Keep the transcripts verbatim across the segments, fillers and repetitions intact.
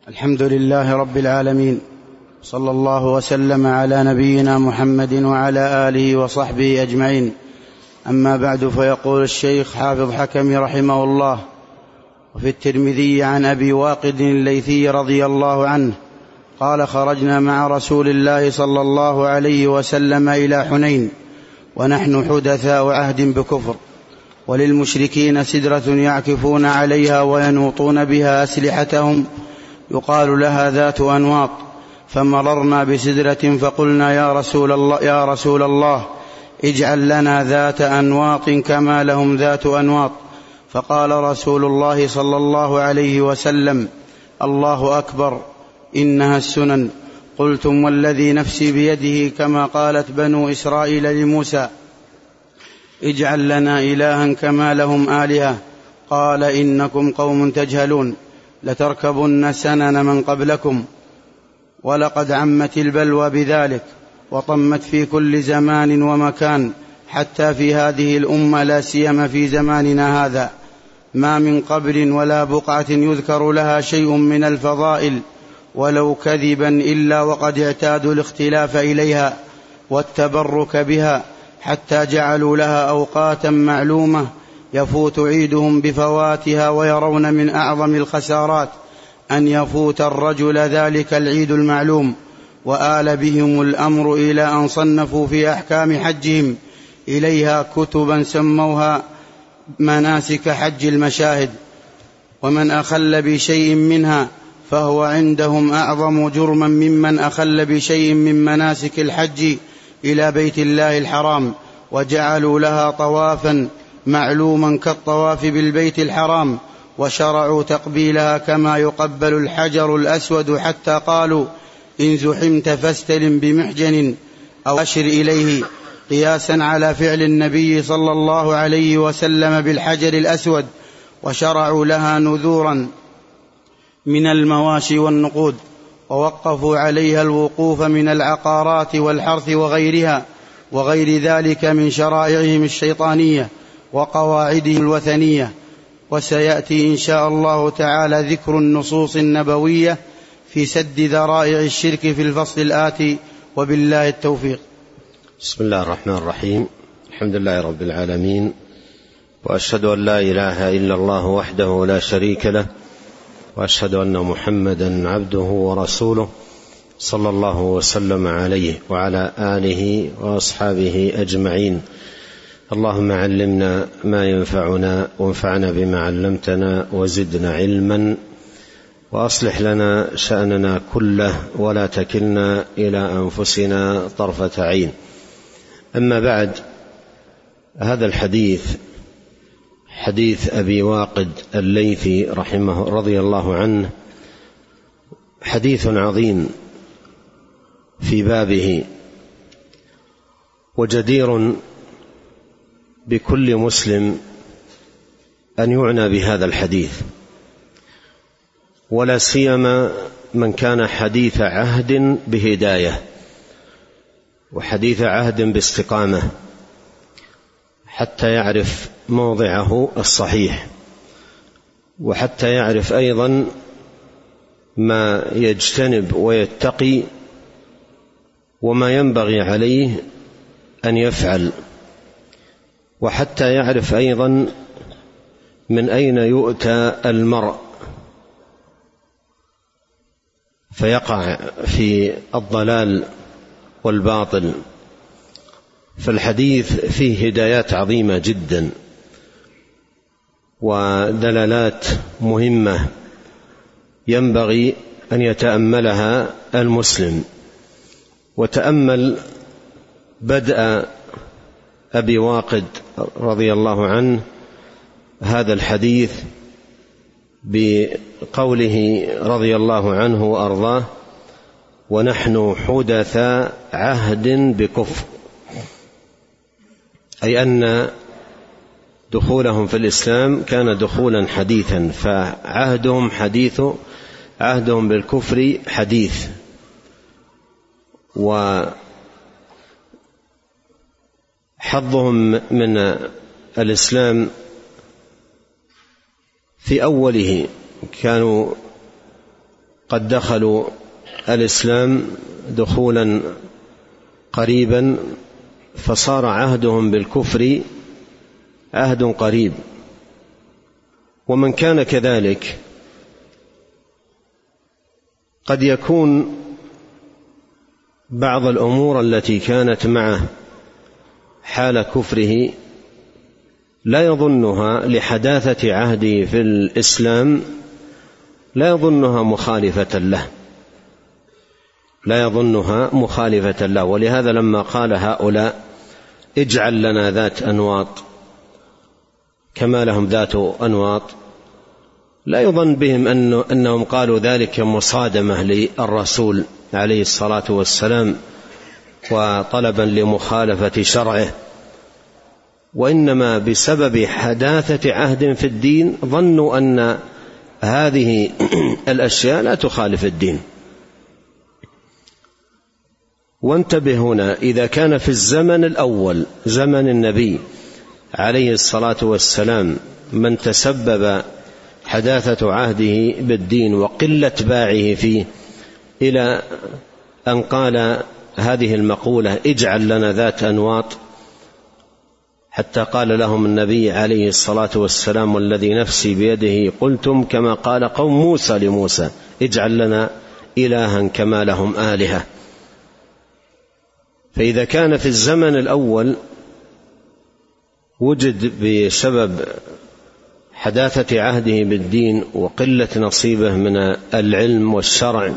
الحمد لله رب العالمين، صلى الله وسلم على نبينا محمد وعلى آله وصحبه أجمعين. أما بعد، فيقول الشيخ حافظ حكم رحمه الله: وفي الترمذي عن أبي واقد الليثي رضي الله عنه قال: خرجنا مع رسول الله صلى الله عليه وسلم إلى حنين ونحن حدثاء عهد بكفر، وللمشركين سدرة يعكفون عليها وينوطون بها أسلحتهم يقال لها ذات أنواط، فمررنا بسدرة فقلنا: يا رسول الله, يا رسول الله اجعل لنا ذات أنواط كما لهم ذات أنواط. فقال رسول الله صلى الله عليه وسلم: الله أكبر، إنها السنن. قلتم: والذي نفسي بيده، كما قالت بنو إسرائيل لموسى: اجعل لنا إلها كما لهم آلهة. قال: إنكم قوم تجهلون، لتركبن سنن من قبلكم. ولقد عمت البلوى بذلك وطمت في كل زمان ومكان، حتى في هذه الأمة لا سيما في زماننا هذا ما من قبر ولا بقعة يذكر لها شيء من الفضائل ولو كذبا إلا وقد اعتادوا الاختلاف إليها والتبرك بها، حتى جعلوا لها أوقاتا معلومة يفوت عيدهم بفواتها، ويرون من أعظم الخسارات أن يفوت الرجل ذلك العيد المعلوم. وآل بهم الأمر إلى أن صنفوا في أحكام حجهم إليها كتبا سموها مناسك حج المشاهد، ومن أخل بشيء منها فهو عندهم أعظم جرما ممن أخل بشيء من مناسك الحج إلى بيت الله الحرام، وجعلوا لها طوافا معلوما كالطواف بالبيت الحرام، وشرعوا تقبيلها كما يقبل الحجر الأسود، حتى قالوا: إن زحمت فاستلم بمحجن أو أشر إليه، قياسا على فعل النبي صلى الله عليه وسلم بالحجر الأسود. وشرعوا لها نذورا من المواشي والنقود، ووقفوا عليها الوقوف من العقارات والحرث وغيرها وغير ذلك من شرائعهم الشيطانية وقواعدهم الوثنية. وسيأتي إن شاء الله تعالى ذكر النصوص النبوية في سد ذرائع الشرك في الفصل الآتي، وبالله التوفيق. بسم الله الرحمن الرحيم. الحمد لله رب العالمين، وأشهد أن لا إله إلا الله وحده لا شريك له، وأشهد أن محمدا عبده ورسوله، صلى الله وسلم عليه وعلى آله وأصحابه أجمعين. اللهم علمنا ما ينفعنا، وانفعنا بما علمتنا، وزدنا علما، وأصلح لنا شأننا كله، ولا تكلنا إلى أنفسنا طرفة عين. أما بعد، هذا الحديث حديث أبي واقد الليثي رحمه رضي الله عنه حديث عظيم في بابه، وجدير بكل مسلم أن يعنى بهذا الحديث، ولا سيما من كان حديث عهد بهداية وحديث عهد باستقامة، حتى يعرف موضعه الصحيح، وحتى يعرف أيضا ما يجتنب ويتقي، وما ينبغي عليه أن يفعل، وحتى يعرف أيضا من أين يؤتى المرء فيقع في الضلال والباطل. فالحديث فيه هدايات عظيمة جدا ودلالات مهمة ينبغي أن يتأملها المسلم. وتأمل بدء أبي واقد رضي الله عنه هذا الحديث بقوله رضي الله عنه وأرضاه: ونحن حدثاء عهد بكفر، أي أن دخولهم في الإسلام كان دخولا حديثا، فعهدهم حديث، عهدهم بالكفر حديث. وحظهم من الإسلام في أوله كانوا قد دخلوا الإسلام دخولا قريبا، فصار عهدهم بالكفر عهد قريب. ومن كان كذلك قد يكون بعض الأمور التي كانت معه حال كفره لا يظنها لحداثة عهده في الإسلام، لا يظنها مخالفة له، لا يظنها مخالفة له. ولهذا لما قال هؤلاء اجعل لنا ذات أنواط كما لهم ذات أنواط، لا يظن بهم أنهم قالوا ذلك مصادمة للرسول عليه الصلاة والسلام وطلبا لمخالفة شرعه، وإنما بسبب حداثة عهد في الدين ظنوا أن هذه الأشياء لا تخالف الدين. وانتبه هنا، إذا كان في الزمن الأول زمن النبي عليه الصلاة والسلام من تسبب حداثة عهده بالدين وقلة باعه فيه إلى أن قال هذه المقولة اجعل لنا ذات أنواط، حتى قال لهم النبي عليه الصلاة والسلام والذي نفسي بيده قلتم كما قال قوم موسى لموسى اجعل لنا إلها كما لهم آلهة. فإذا كان في الزمن الأول وجد بسبب حداثة عهده بالدين وقلة نصيبه من العلم والشرع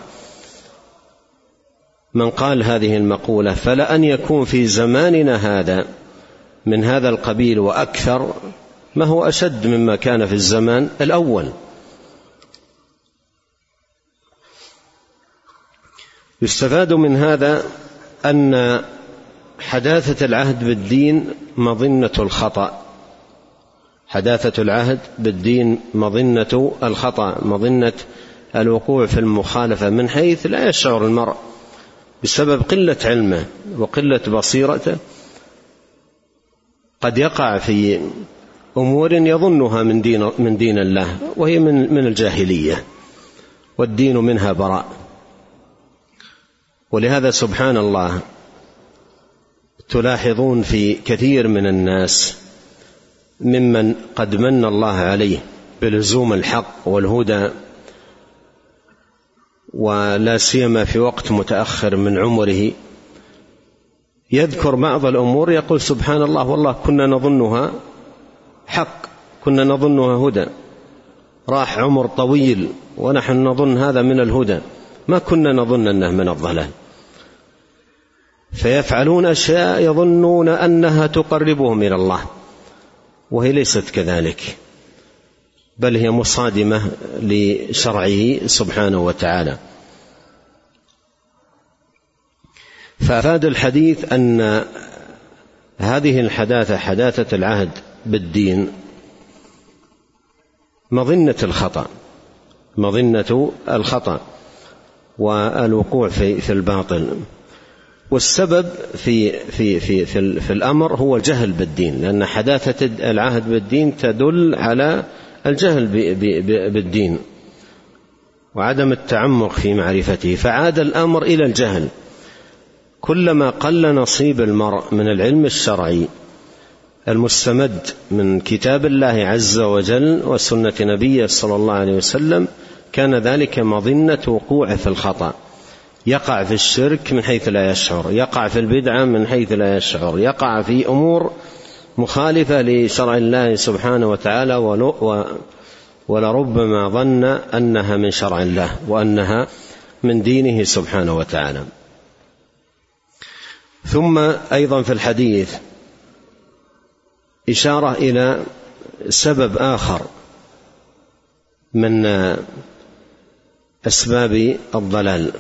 من قال هذه المقولة، فلأن يكون في زماننا هذا من هذا القبيل وأكثر ما هو أشد مما كان في الزمان الأول. يستفاد من هذا أن حداثة العهد بالدين مظنة الخطأ، حداثة العهد بالدين مظنة الخطأ، مظنة الوقوع في المخالفة من حيث لا يشعر المرء بسبب قلة علمه وقلة بصيرته، قد يقع في أمور يظنها من دين, من دين الله وهي من, من الجاهلية والدين منها براء. ولهذا سبحان الله تلاحظون في كثير من الناس ممن قد من الله عليه بلزوم الحق والهدى، ولا سيما في وقت متأخر من عمره، يذكر بعض الأمور يقول سبحان الله والله كنا نظنها حق، كنا نظنها هدى، راح عمر طويل ونحن نظن هذا من الهدى، ما كنا نظن أنه من الضلال. فيفعلون أشياء يظنون أنها تقربهم إلى الله وهي ليست كذلك، بل هي مصادمة لشرعه سبحانه وتعالى. فأفاد الحديث أن هذه الحداثة حداثة العهد بالدين مظنة الخطأ، مظنة الخطأ والوقوع في في الباطل. والسبب في في في في, في الأمر هو الجهل بالدين، لأن حداثة العهد بالدين تدل على الجهل بالدين وعدم التعمق في معرفته، فعاد الأمر إلى الجهل. كلما قل نصيب المرء من العلم الشرعي المستمد من كتاب الله عز وجل وسنة نبيه صلى الله عليه وسلم كان ذلك مظنة وقوع في الخطأ، يقع في الشرك من حيث لا يشعر، يقع في البدعة من حيث لا يشعر، يقع في أمور مخالفة لشرع الله سبحانه وتعالى، ولربما ظن أنها من شرع الله وأنها من دينه سبحانه وتعالى. ثم أيضا في الحديث إشارة إلى سبب آخر من أسباب الضلال،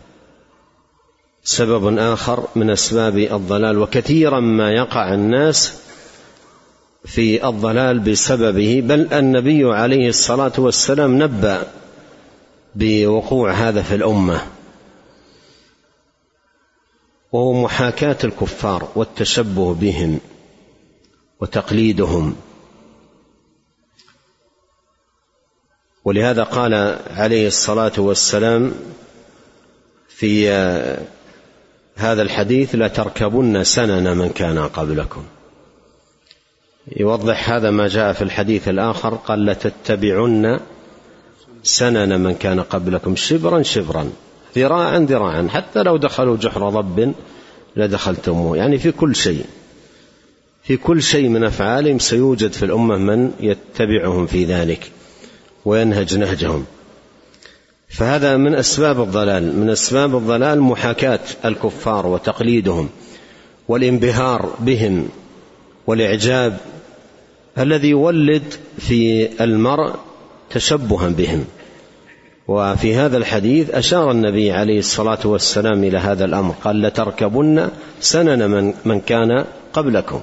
سبب آخر من أسباب الضلال، وكثيرا ما يقع الناس في الضلال بسببه، بل النبي عليه الصلاة والسلام نبأ بوقوع هذا في الأمة، وهو محاكاة الكفار والتشبه بهم وتقليدهم. ولهذا قال عليه الصلاة والسلام في هذا الحديث: لا تركبن سنن من كان قبلكم. يوضح هذا ما جاء في الحديث الآخر، قال: لا تتبعن سنن من كان قبلكم شبرا شبرا ذراعا ذراعا حتى لو دخلوا جحر ضب لدخلتموه. يعني في كل شيء في كل شيء من أفعالهم سيوجد في الأمة من يتبعهم في ذلك وينهج نهجهم. فهذا من أسباب الضلال من أسباب الضلال محاكاة الكفار وتقليدهم والانبهار بهم والإعجاب الذي يولد في المرء تشبها بهم. وفي هذا الحديث أشار النبي عليه الصلاة والسلام إلى هذا الأمر، قال: لتركبن سنن من, من كان قبلكم.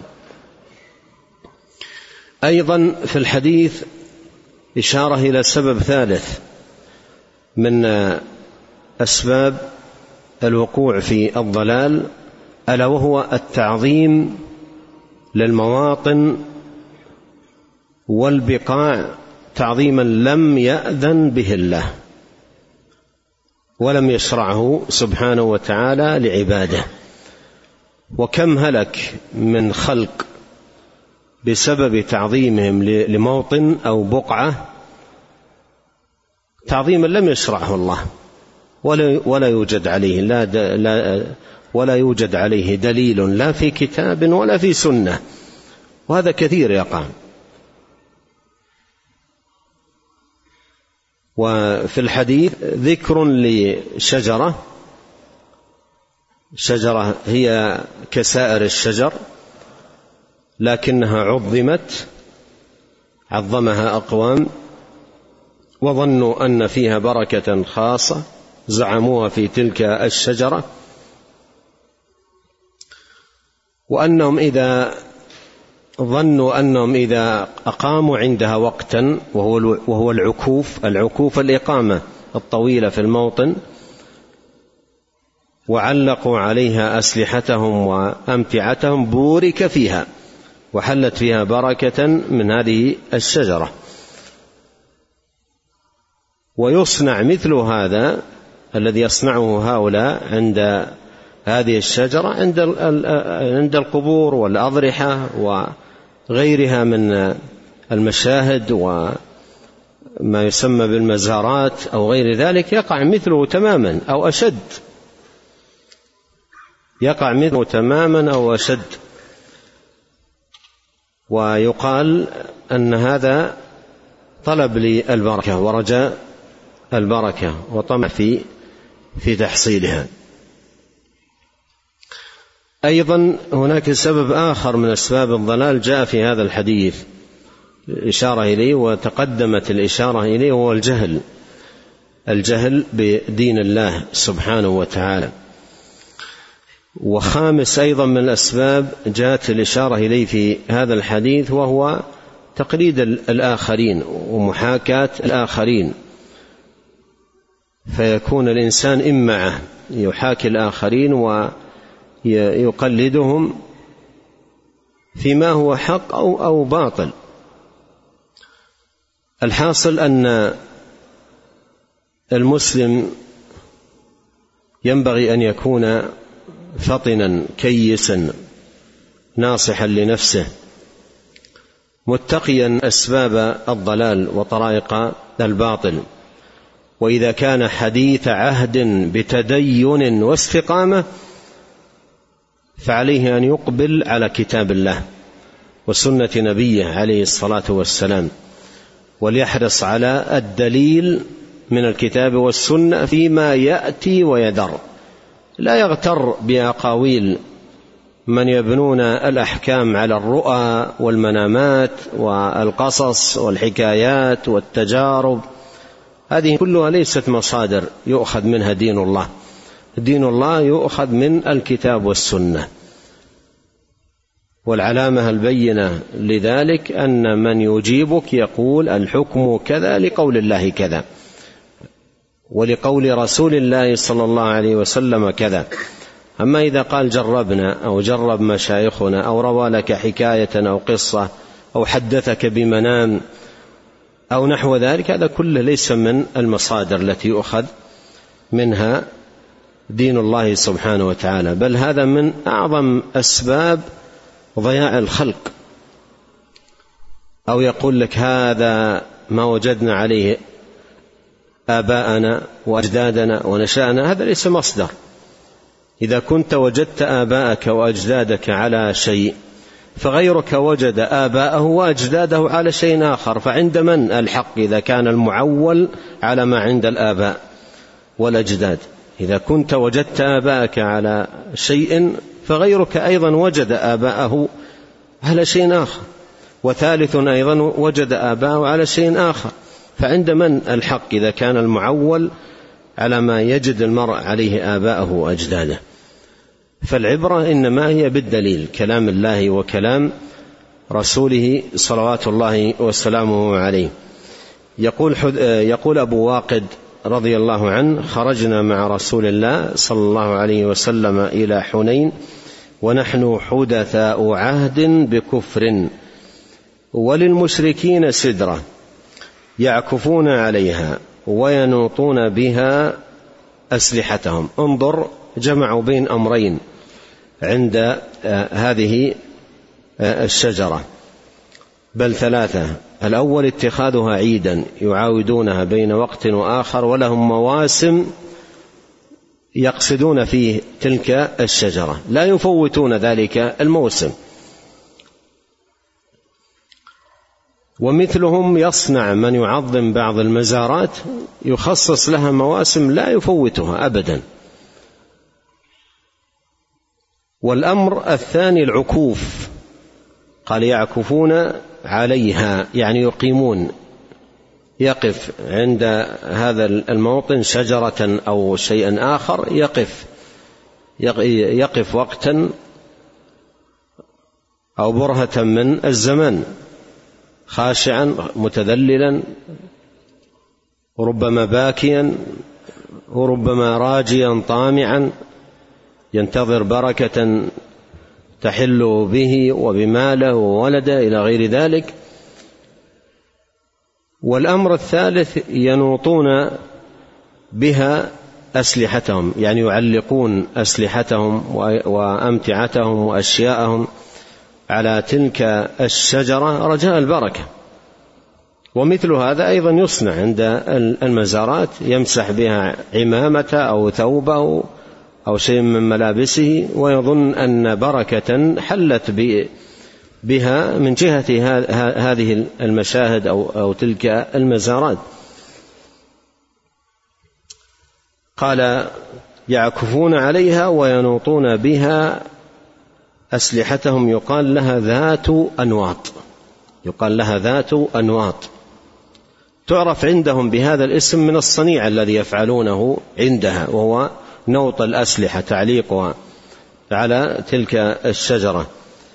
أيضا في الحديث إشارة إلى سبب ثالث من أسباب الوقوع في الضلال، ألا وهو التعظيم للمواطن والبقاع تعظيما لم يأذن به الله ولم يشرعه سبحانه وتعالى لعباده. وكم هلك من خلق بسبب تعظيمهم لموطن أو بقعة تعظيما لم يشرعه الله ولا ولا يوجد عليه لا, لا ولا يوجد عليه دليل لا في كتاب ولا في سنة، وهذا كثير يقع. وفي الحديث ذكر لشجرة شجرة هي كسائر الشجر لكنها عظمت عظمها أقوام وظنوا أن فيها بركة خاصة زعموها في تلك الشجرة، وأنهم إذا ظنوا أنهم إذا أقاموا عندها وقتا وهو وهو العكوف العكوف الإقامة الطويلة في الموطن وعلقوا عليها أسلحتهم وأمتعتهم بورك فيها وحلت فيها بركة من هذه الشجرة. ويصنع مثل هذا الذي يصنعه هؤلاء عند هذه الشجرة عند عند القبور والأضرحة وغيرها من المشاهد وما يسمى بالمزارات أو غير ذلك، يقع مثله تماما أو أشد يقع مثله تماما أو أشد. ويقال أن هذا طلب للبركة ورجاء البركة وطمع في في تحصيلها. أيضا هناك سبب آخر من أسباب الضلال جاء في هذا الحديث إشارة إليه وتقدمت الإشارة إليه، هو الجهل الجهل بدين الله سبحانه وتعالى. وخامس أيضا من الأسباب جاءت الإشارة إليه في هذا الحديث وهو تقليد الآخرين ومحاكاة الآخرين، فيكون الإنسان إمعة يحاكي الآخرين ويقلدهم فيما هو حق أو, أو باطل. الحاصل أن المسلم ينبغي أن يكون فطنا كيسا ناصحا لنفسه متقيا أسباب الضلال وطرائق الباطل. وإذا كان حديث عهد بتدين واستقامة فعليه أن يقبل على كتاب الله وسنة نبيه عليه الصلاة والسلام، وليحرص على الدليل من الكتاب والسنة فيما يأتي ويدر، لا يغتر بأقاويل من يبنون الأحكام على الرؤى والمنامات والقصص والحكايات والتجارب. هذه كلها ليست مصادر يؤخذ منها دين الله. دين الله يؤخذ من الكتاب والسنة، والعلامة البينة لذلك أن من يجيبك يقول الحكم كذا لقول الله كذا ولقول رسول الله صلى الله عليه وسلم كذا. أما إذا قال جربنا أو جرب مشايخنا أو روى لك حكاية أو قصة أو حدثك بمنام أو نحو ذلك، هذا كله ليس من المصادر التي يؤخذ منها دين الله سبحانه وتعالى، بل هذا من أعظم أسباب ضياع الخلق. أو يقول لك هذا ما وجدنا عليه آباءنا وأجدادنا ونشأنا، هذا ليس مصدر. إذا كنت وجدت آباءك وأجدادك على شيء فغيرك وجد آباءه وأجداده على شيء آخر، فعند من الحق إذا كان المعول على ما عند الآباء والأجداد؟ إذا كنت وجدت آباءك على شيء فغيرك أيضا وجد آباءه على شيء آخر، وثالث أيضا وجد آباءه على شيء آخر، فعند من الحق إذا كان المعول على ما يجد المرء عليه آباءه وأجداده؟ فالعبرة إنما هي بالدليل، كلام الله وكلام رسوله صلوات الله وسلامه عليه. يقول, يقول أبو واقد رضي الله عنه: خرجنا مع رسول الله صلى الله عليه وسلم إلى حنين ونحن حدثاء عهد بكفر، وللمشركين سدرة يعكفون عليها وينوطون بها أسلحتهم. انظر، جمعوا بين أمرين عند هذه الشجرة، بل ثلاثة. الأول اتخاذها عيدا يعاودونها بين وقت وآخر، ولهم مواسم يقصدون فيه تلك الشجرة، لا يفوتون ذلك الموسم. ومثلهم يصنع من يعظم بعض المزارات، يخصص لها مواسم لا يفوتها أبدا. والأمر الثاني العكوف، قال يعكفون عليها يعني يقيمون، يقف عند هذا الموطن شجرة أو شيئا آخر، يقف يقف وقتا أو برهة من الزمان خاشعا متذللا، وربما باكيا، وربما راجيا طامعا ينتظر بركة تحل به وبماله وولده إلى غير ذلك. والأمر الثالث ينوطون بها أسلحتهم، يعني يعلقون أسلحتهم وأمتعتهم وأشياءهم على تلك الشجرة رجاء البركة. ومثل هذا أيضا يصنع عند المزارات، يمسح بها عمامته أو ثوبه أو شيء من ملابسه، ويظن أن بركة حلت بها من جهة هذه المشاهد أو تلك المزارات. قال يعكفون عليها وينوطون بها أسلحتهم، يقال لها ذات أنواط، يقال لها ذات أنواط، تعرف عندهم بهذا الاسم من الصنيع الذي يفعلونه عندها، وهو نوط الأسلحة، تعليقها على تلك الشجرة.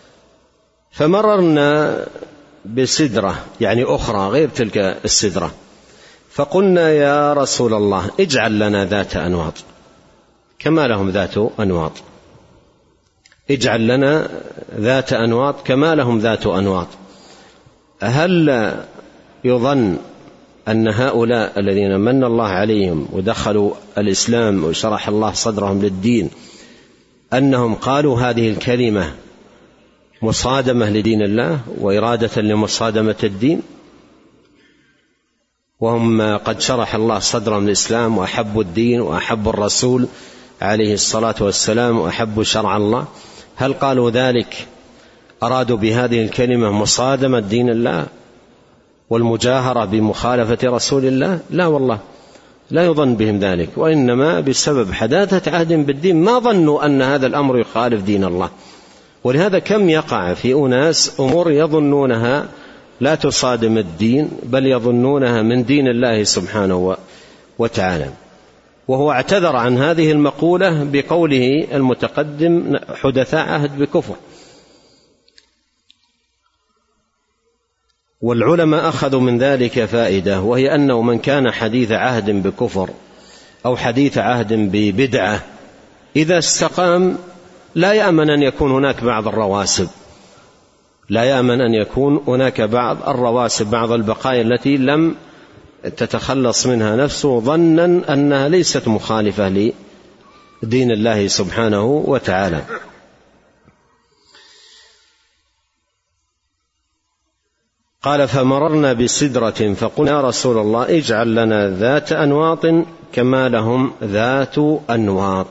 فمررنا بسدرة يعني أخرى غير تلك السدرة، فقلنا يا رسول الله اجعل لنا ذات أنواط كما لهم ذات أنواط، اجعل لنا ذات أنواط كما لهم ذات أنواط. هل يظن أن هؤلاء الذين من الله عليهم ودخلوا الإسلام وشرح الله صدرهم للدين أنهم قالوا هذه الكلمة مصادمة لدين الله وإرادة لمصادمة الدين، وهم قد شرح الله صدرهم للإسلام وأحبوا الدين وأحبوا الرسول عليه الصلاة والسلام وأحبوا شرع الله؟ هل قالوا ذلك أرادوا بهذه الكلمة مصادمة دين الله والمجاهرة بمخالفة رسول الله؟ لا والله، لا يظن بهم ذلك، وإنما بسبب حداثة عهد بالدين ما ظنوا أن هذا الأمر يخالف دين الله. ولهذا كم يقع في أناس أمور يظنونها لا تصادم الدين، بل يظنونها من دين الله سبحانه وتعالى. وهو اعتذر عن هذه المقولة بقوله المتقدم حدثاء عهد بكفر. والعلماء أخذوا من ذلك فائدة، وهي أنه من كان حديث عهد بكفر أو حديث عهد ببدعة إذا استقام لا يأمن أن يكون هناك بعض الرواسب لا يأمن أن يكون هناك بعض الرواسب، بعض البقايا التي لم تتخلص منها نفسه ظنا أنها ليست مخالفة لدين الله سبحانه وتعالى. قال: فمررنا بسدرة فقلنا يا رسول الله اجعل لنا ذات أنواط كما لهم ذات أنواط.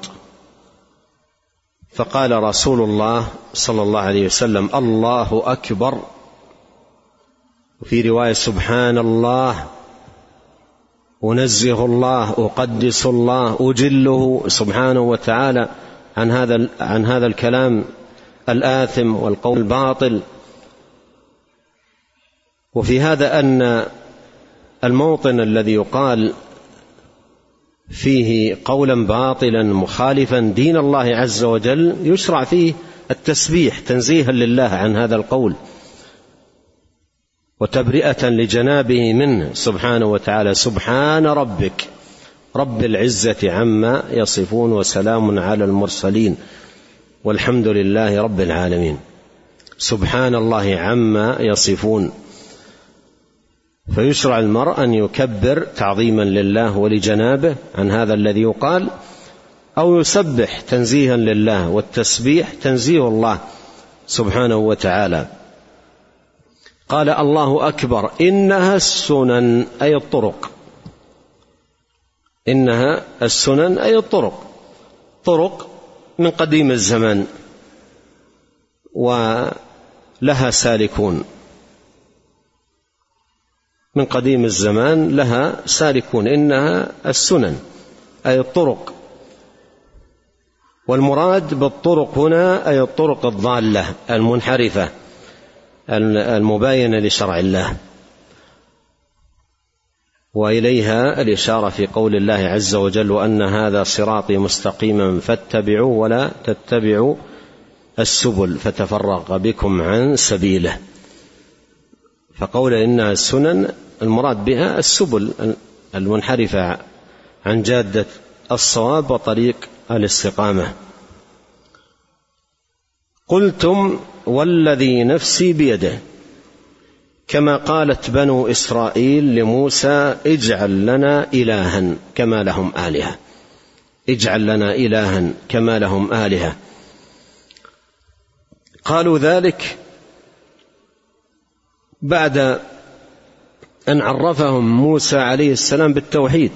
فقال رسول الله صلى الله عليه وسلم: الله أكبر. وفي رواية: سبحان الله، أنزه الله، أقدس الله، أجله سبحانه وتعالى عن هذا عن هذا الكلام الآثم والقول الباطل. وفي هذا أن الموطن الذي يقال فيه قولا باطلا مخالفا دين الله عز وجل يشرع فيه التسبيح تنزيها لله عن هذا القول وتبرئة لجنابه منه سبحانه وتعالى. سبحان ربك رب العزة عما يصفون وسلام على المرسلين والحمد لله رب العالمين. سبحان الله عما يصفون. فيشرع المرء أن يكبر تعظيما لله ولجنابه عن هذا الذي يقال، أو يسبح تنزيها لله، والتسبيح تنزيه الله سبحانه وتعالى. قال: الله أكبر إنها السنن أي الطرق، إنها السنن أي الطرق، طرق من قديم الزمان ولها سالكون، من قديم الزمان لها سالكون، إنها السنن أي الطرق. والمراد بالطرق هنا أي الطرق الضالة المنحرفة المباينة لشرع الله، وإليها الإشارة في قول الله عز وجل: وأن هذا صراطي مستقيما فاتبعوه ولا تتبعوا السبل فتفرق بكم عن سبيله. فقول إنها السنن المراد بها السبل المنحرفة عن جادة الصواب وطريق الاستقامة. قلتم والذي نفسي بيده، كما قالت بنو إسرائيل لموسى: اجعل لنا إلها كما لهم آلهة، اجعل لنا إلها كما لهم آلهة. قالوا ذلك بعد أن عرفهم موسى عليه السلام بالتوحيد،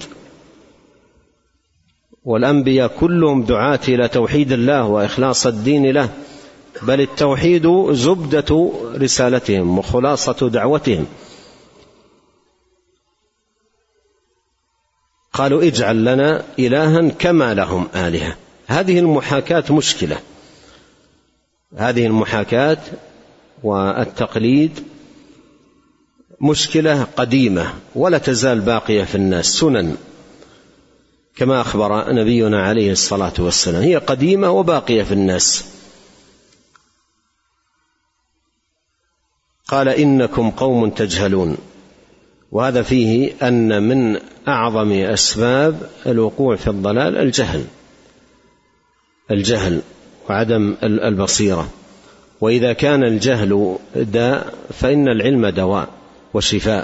والأنبياء كلهم دعاة إلى توحيد الله وإخلاص الدين له، بل التوحيد زبدة رسالتهم وخلاصة دعوتهم. قالوا اجعل لنا إلها كما لهم آلهة. هذه المحاكاة مشكلة، هذه المحاكاة والتقليد مشكلة قديمة ولا تزال باقية في الناس، سنن كما أخبر نبينا عليه الصلاة والسلام، هي قديمة وباقية في الناس. قال: إنكم قوم تجهلون. وهذا فيه أن من أعظم أسباب الوقوع في الضلال الجهل، الجهل وعدم البصيرة. وإذا كان الجهل داء فإن العلم دواء وشفاء.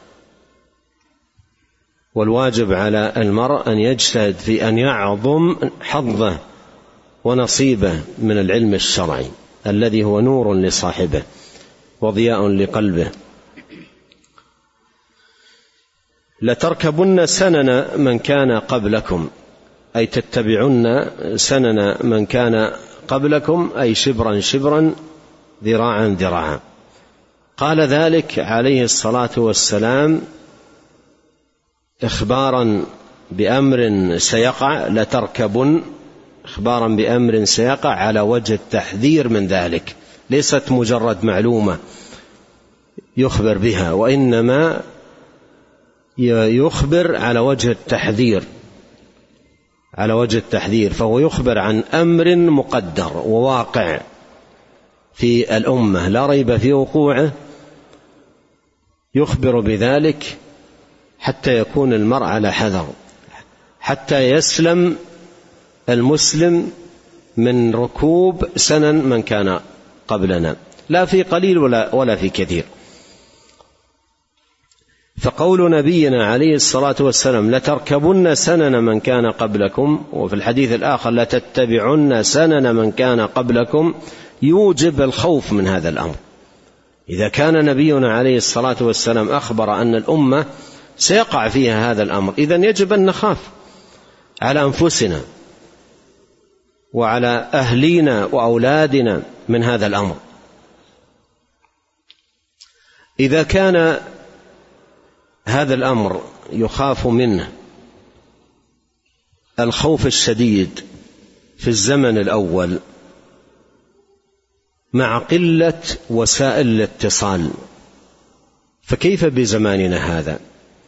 والواجب على المرء أن يجتهد في أن يعظم حظه ونصيبه من العلم الشرعي الذي هو نور لصاحبه وضياء لقلبه. لتركبن سنن من كان قبلكم، أي تتبعن سنن من كان قبلكم، أي شبرا شبرا ذراعا ذراعا. قال ذلك عليه الصلاة والسلام إخبارا بأمر سيقع، لتركبن إخبارا بأمر سيقع على وجه التحذير من ذلك، ليست مجرد معلومة يخبر بها، وإنما يخبر على وجه التحذير، على وجه التحذير. فهو يخبر عن أمر مقدر وواقع في الأمة لا ريب في وقوعه، يخبر بذلك حتى يكون المرء على حذر، حتى يسلم المسلم من ركوب سنن من كان قبلنا. لا في قليل ولا, ولا في كثير. فقول نبينا عليه الصلاة والسلام لتركبن سنن من كان قبلكم، وفي الحديث الآخر لتتبعن سنن من كان قبلكم، يوجب الخوف من هذا الأمر. إذا كان نبينا عليه الصلاة والسلام أخبر أن الأمة سيقع فيها هذا الأمر، إذن يجب أن نخاف على أنفسنا وعلى أهلينا وأولادنا من هذا الأمر. إذا كان هذا الأمر يخاف منه الخوف الشديد في الزمن الأول مع قلة وسائل الاتصال، فكيف بزماننا هذا؟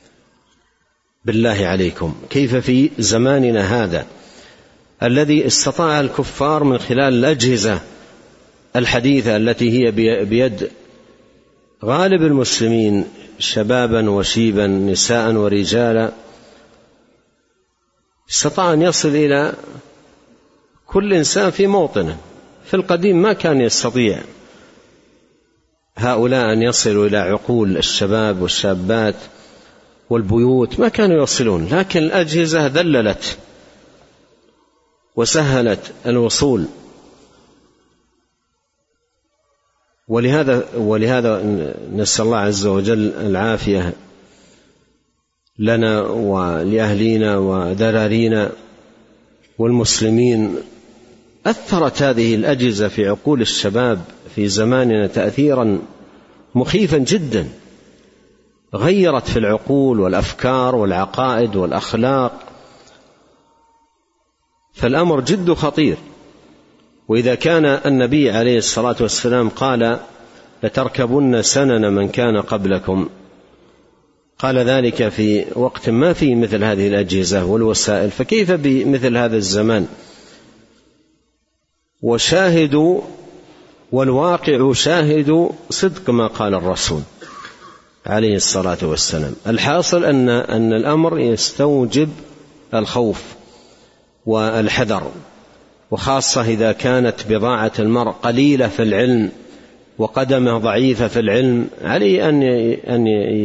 بالله عليكم، كيف في زماننا هذا الذي استطاع الكفار من خلال الأجهزة الحديثة التي هي بيد غالب المسلمين شبابا وشيبا نساء ورجالا، استطاع أن يصل إلى كل إنسان في موطنه. في القديم ما كان يستطيع هؤلاء أن يصلوا إلى عقول الشباب والشابات والبيوت، ما كانوا يصلون، لكن الأجهزة ذللت وسهلت الوصول. ولهذا ولهذا نسأل الله عز وجل العافية لنا ولأهلينا وذرارينا والمسلمين. أثرت هذه الأجهزة في عقول الشباب في زماننا تأثيرا مخيفا جدا، غيرت في العقول والأفكار والعقائد والأخلاق، فالأمر جد خطير. وإذا كان النبي عليه الصلاة والسلام قال لتركبن سنن من كان قبلكم، قال ذلك في وقت ما فيه مثل هذه الأجهزة والوسائل، فكيف بمثل هذا الزمان؟ وشاهدوا والواقع شاهد صدق ما قال الرسول عليه الصلاة والسلام. الحاصل أن, أن الأمر يستوجب الخوف والحذر، وخاصة إذا كانت بضاعة المرء قليلة في العلم وقدمه ضعيفة في العلم، عليه أن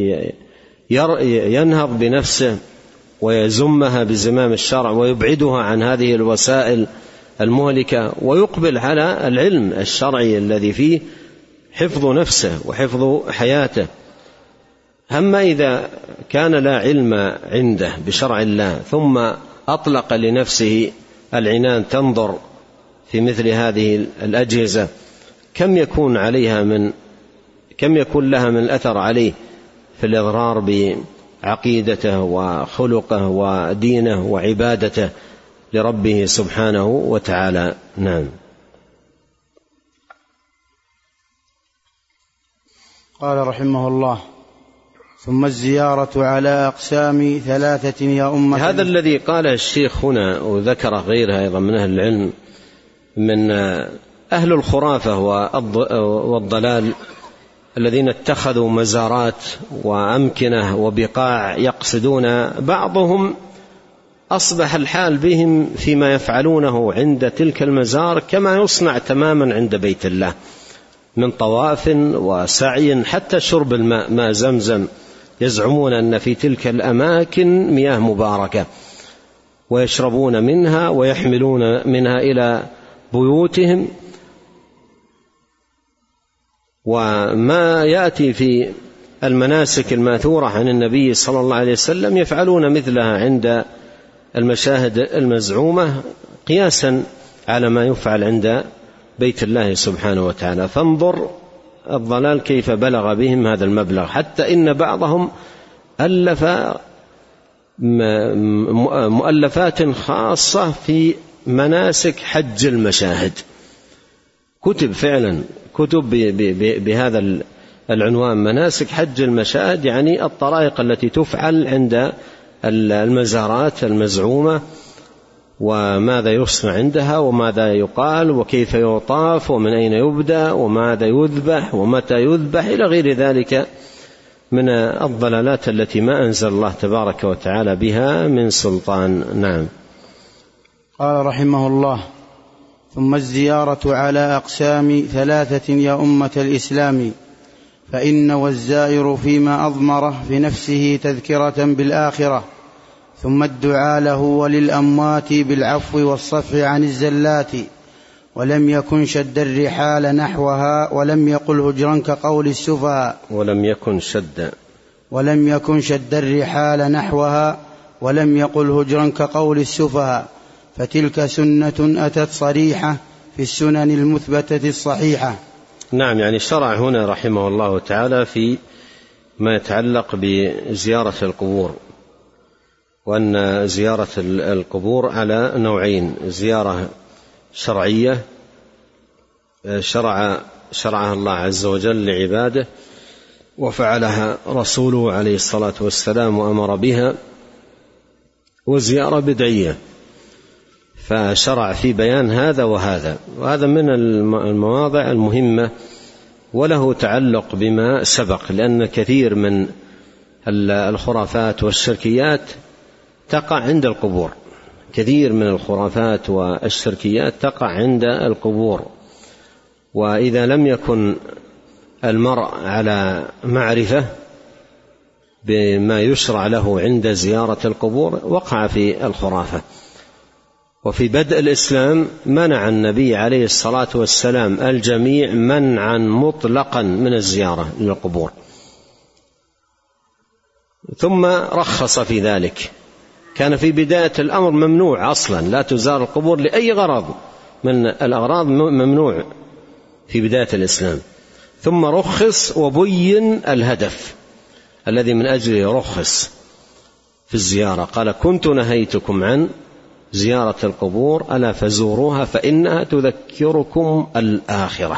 ينهض بنفسه ويزمها بزمام الشرع ويبعدها عن هذه الوسائل المهلكة، ويقبل على العلم الشرعي الذي فيه حفظ نفسه وحفظ حياته. أما إذا كان لا علم عنده بشرع الله ثم أطلق لنفسه العنان تنظر في مثل هذه الأجهزة، كم يكون عليها من كم يكون لها من الأثر عليه في الإضرار بعقيدته وخلقه ودينه وعبادته لربه سبحانه وتعالى. نعم. قال رحمه الله: ثم الزيارة على أقسام ثلاثة يا أمة. هذا الذي قاله الشيخ هنا وذكره غيرها أيضا من أهل العلم من أهل الخرافة والضلال الذين اتخذوا مزارات وأمكنة وبقاع يقصدون، بعضهم أصبح الحال بهم فيما يفعلونه عند تلك المزار كما يصنع تماما عند بيت الله من طواف وسعي، حتى شرب الماء، ماء زمزم، يزعمون أن في تلك الأماكن مياه مباركة ويشربون منها ويحملون منها إلى بيوتهم. وما يأتي في المناسك الماثورة عن النبي صلى الله عليه وسلم يفعلون مثلها عند المشاهد المزعومة قياسا على ما يفعل عند بيت الله سبحانه وتعالى. فانظر الضلال كيف بلغ بهم هذا المبلغ، حتى إن بعضهم ألف مؤلفات خاصة في مناسك حج المشاهد، كتب فعلا كتب بهذا العنوان، مناسك حج المشاهد، يعني الطرائق التي تفعل عند المزارات المزعومة، وماذا يصنع عندها وماذا يقال وكيف يطاف ومن أين يبدأ وماذا يذبح ومتى يذبح إلى غير ذلك من الضلالات التي ما أنزل الله تبارك وتعالى بها من سلطان. نعم. قال رحمه الله: ثم الزيارة على أقسام ثلاثة يا أمة الإسلام، فإن والزائر فيما أضمره في نفسه تذكرة بالآخرة، ثم الدعاء له وللأموات بالعفو والصفح عن الزلات، ولم يكن شد الرحال نحوها ولم يقل هجرا كقول السفهاء ولم يكن شد ولم يكن شد الرحال نحوها ولم يقل هجرا كقول السفهاء، فتلك سنة أتت صريحة في السنن المثبتة الصحيحة. نعم، يعني شرع هنا رحمه الله تعالى في ما يتعلق بزيارة القبور، وأن زيارة القبور على نوعين: زيارة شرعية شرع شرعها الله عز وجل لعباده وفعلها رسوله عليه الصلاة والسلام وأمر بها، وزيارة بدعية، فشرع في بيان هذا وهذا، وهذا من المواضع المهمة وله تعلق بما سبق، لأن كثير من الخرافات والشركيات تقع عند القبور، كثير من الخرافات والشركيات تقع عند القبور، وإذا لم يكن المرء على معرفة بما يشرع له عند زيارة القبور وقع في الخرافة. وفي بدء الإسلام منع النبي عليه الصلاة والسلام الجميع منعا مطلقا من الزيارة للقبور، ثم رخص في ذلك. كان في بداية الأمر ممنوع أصلا، لا تزار القبور لأي غرض من الأغراض، ممنوع في بداية الإسلام، ثم رخص وبين الهدف الذي من أجله رخص في الزيارة. قال: كنت نهيتكم عن زيارة القبور ألا فزوروها فإنها تذكركم الآخرة.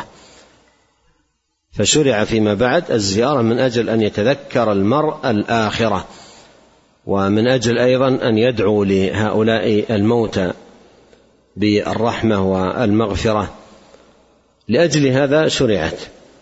فشرع فيما بعد الزيارة من أجل أن يتذكر المرء الآخرة، ومن أجل أيضا أن يدعو لهؤلاء الموتى بالرحمة والمغفرة، لأجل هذا شرعت.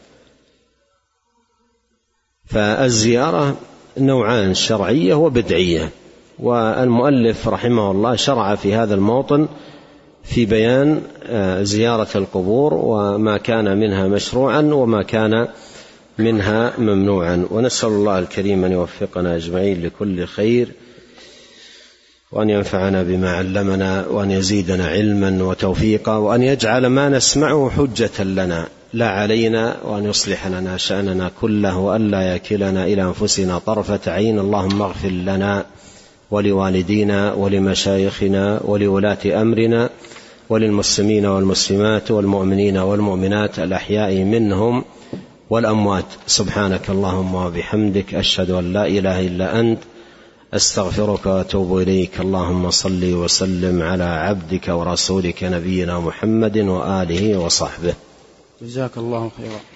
فالزيارة نوعان: شرعية وبدعية، والمؤلف رحمه الله شرع في هذا الموطن في بيان زيارة القبور وما كان منها مشروعا وما كان منها ممنوعا. ونسأل الله الكريم أن يوفقنا أجمعين لكل خير، وأن ينفعنا بما علمنا، وأن يزيدنا علما وتوفيقا، وأن يجعل ما نسمعه حجة لنا لا علينا، وأن يصلح لنا شأننا كله، وأن لا يكلنا إلى أنفسنا طرفة عين. اللهم اغفر لنا ولوالدينا ولمشايخنا ولولاة أمرنا وللمسلمين والمسلمات والمؤمنين والمؤمنات الأحياء منهم والأموات. سبحانك اللهم وبحمدك، أشهد أن لا إله إلا أنت، أستغفرك وأتوب إليك. اللهم صل وسلم على عبدك ورسولك نبينا محمد وآله وصحبه. جزاك الله خيرا.